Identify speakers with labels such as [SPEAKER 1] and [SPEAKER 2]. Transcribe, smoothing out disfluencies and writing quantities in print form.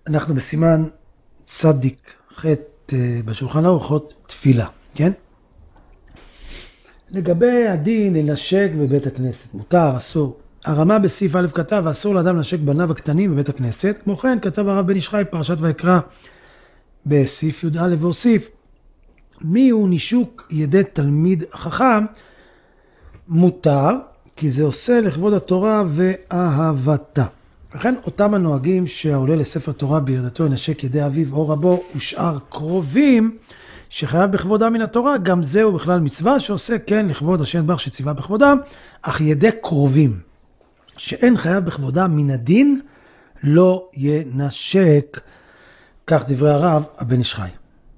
[SPEAKER 1] אנחנו בסימן צדיק ח' בשולחן ערוך תפילה, כן? לגבי הדין לנשק בבית הכנסת, מותר, אסור. הרמה בסעיף א' כתב, אסור לאדם לנשק בניו הקטנים בבית הכנסת. כמו כן, כתב הרב בן איש חי פרשת ויקרא בסעיף י"א והוסיף, מי הוא נישוק ידי תלמיד חכם? מותר, כי זה עושה לכבוד התורה ואהבתה. לכן אותם הנוהגים שהעולה לספר תורה בירדתו ינשק ידי אביו או רבו ושאר קרובים שחייב בכבודם מן התורה, גם זהו בכלל מצווה שעושה כן לכבוד השם יתברך שציווה בכבודם, אך ידי קרובים שאין חייב בכבודם מן הדין לא ינשק. כך דברי הרב הבן איש חי.